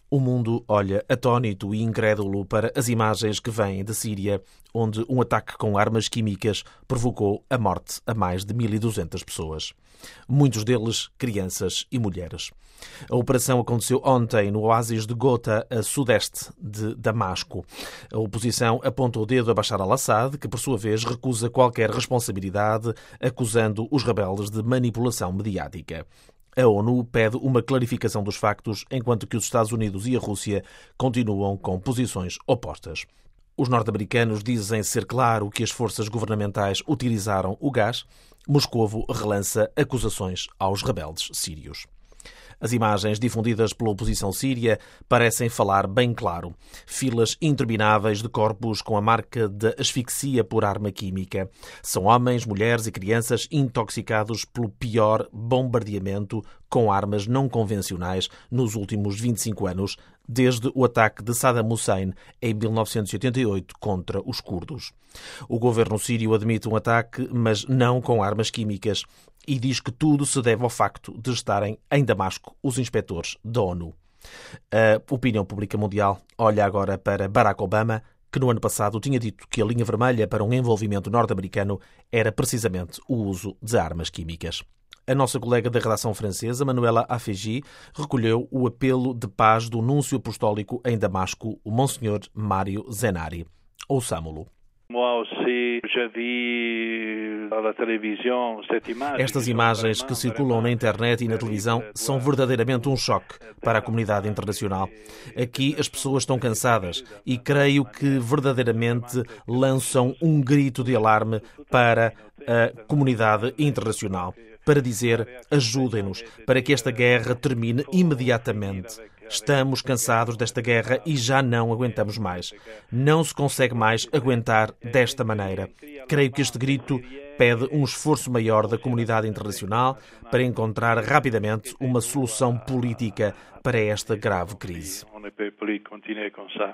O mundo olha atónito e incrédulo para as imagens que vêm da Síria, onde um ataque com armas químicas provocou a morte a mais de 1.200 pessoas. Muitos deles crianças e mulheres. A operação aconteceu ontem no oásis de Ghouta, a sudeste de Damasco. A oposição aponta o dedo a Bashar al-Assad, que por sua vez recusa qualquer responsabilidade, acusando os rebeldes de manipulação mediática. A ONU pede uma clarificação dos factos, enquanto que os Estados Unidos e a Rússia continuam com posições opostas. Os norte-americanos dizem ser claro que as forças governamentais utilizaram o gás. Moscovo relança acusações aos rebeldes sírios. As imagens difundidas pela oposição síria parecem falar bem claro. Filas intermináveis de corpos com a marca de asfixia por arma química. São homens, mulheres e crianças intoxicados pelo pior bombardeamento com armas não convencionais nos últimos 25 anos, desde o ataque de Saddam Hussein em 1988 contra os curdos. O governo sírio admite um ataque, mas não com armas químicas, e diz que tudo se deve ao facto de estarem em Damasco os inspectores da ONU. A opinião pública mundial olha agora para Barack Obama, que no ano passado tinha dito que a linha vermelha para um envolvimento norte-americano era precisamente o uso de armas químicas. A nossa colega da redação francesa, Manuela Afegi, recolheu o apelo de paz do núncio apostólico em Damasco, o Monsenhor Mário Zenari. Ouçamo-lo. Estas imagens que circulam na internet e na televisão são verdadeiramente um choque para a comunidade internacional. Aqui as pessoas estão cansadas e creio que verdadeiramente lançam um grito de alarme para a comunidade internacional, para dizer: ajudem-nos, para que esta guerra termine imediatamente. Estamos cansados desta guerra e já não aguentamos mais. Não se consegue mais aguentar desta maneira. Creio que este grito pede um esforço maior da comunidade internacional para encontrar rapidamente uma solução política para esta grave crise.